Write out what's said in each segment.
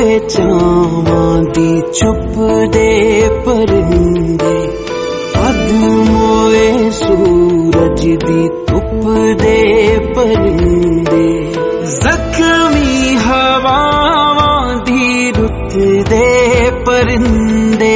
ਚਾਵਾਂ ਦੀ ਚੁੱਪਦੇ ਪਰਿੰਦੇ, ਪਦ ਮੋਏ ਸੂਰਜ ਦੀ ਧੁੱਪ ਦੇ ਪਰਿੰਦੇ, ਜ਼ਖਮੀ ਹਵਾਵਾਂ ਦੀ ਰੁੱਤ ਦੇ ਪਰਿੰਦੇ,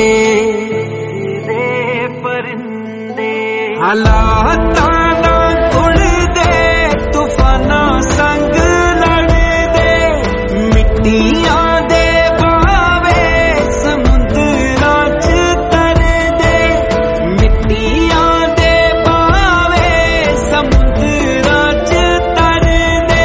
ਹਾਲਾਤਾਂ ਨਾਲ ਘੁਲਦੇ ਤੂਫਾਨਾਂ ਸੰਗ ਲੜਦੇ, ਮਿੱਟੀਆਂ ਦੇ ਬਹਾਵੇ ਸਮੁੰਦਰਾਂ 'ਚ ਤਰਦੇ, ਮਿੱਟੀਆਂ ਦੇ ਬਹਾਵੇ ਸਮੁੰਦਰਾਂ 'ਚ ਤਰਦੇ।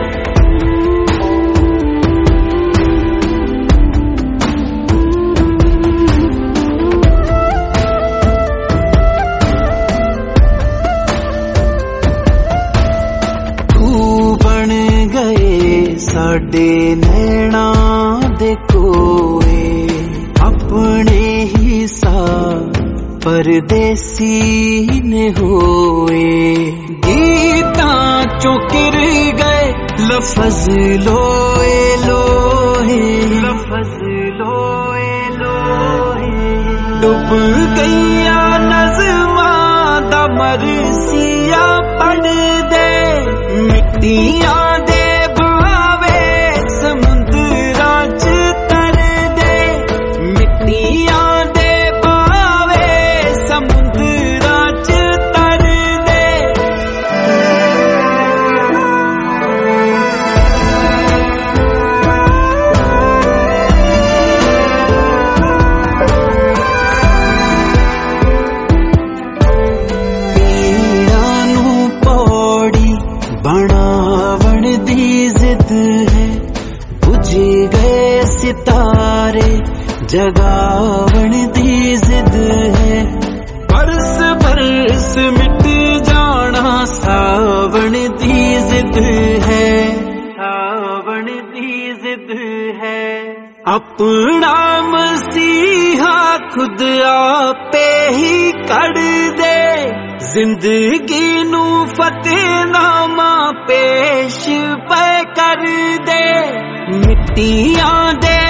ਸਾਡੇ ਨੈਣਾਂ ਦੇ ਕੋਏ ਆਪਣੇ ਹੀ ਸਾ ਪਰਦੇਸੀ ਨੇ ਹੋਏ, ਗੀਤਾਂ ਚੋਂ ਕਿਰ ਗਏ ਲਫ਼ਜ਼ ਲੋਏ ਲੋਹੇ, ਲਫ਼ਜ਼ ਲੋਏ ਲੋਹੇ, ਡੁੱਬ ਗਈਆਂ ਨਜ਼ਮਾਂ ਦਾ ਮਰਸੀਆ ਪੜ੍ਹਦੇ, ਮਿੱਟੀਆਂ ਦੇ ਬਣਾਵਣ ਦੀ ਜ਼ਿੱਦ ਹੈ, ਬੁਝ ਗਏ ਸਿਤਾਰੇ ਜਗਾਵਣ ਦੀ ਜ਼ਿੱਦ ਹੈ, ਬਰਸ ਬਰਸ ਮਿਟ ਜਾਣਾ ਸਾਵਣ ਦੀ ਜ਼ਿੱਦ ਹੈ, ਸਾਵਣ ਦੀ ਜ਼ਿੱਦ ਹੈ। ਆਪਣਾ ਮਸੀਹਾ ਖੁਦ ਆਪੇ ਹੀ ਕੱਢ ਦੇ, ਜ਼ਿੰਦਗੀ ਨੂੰ ਫਤਿਹਨਾਮਾ ਪੇਸ਼ ਪੈ ਕਰ ਦੇ, ਮਿੱਟੀਆਂ ਦੇ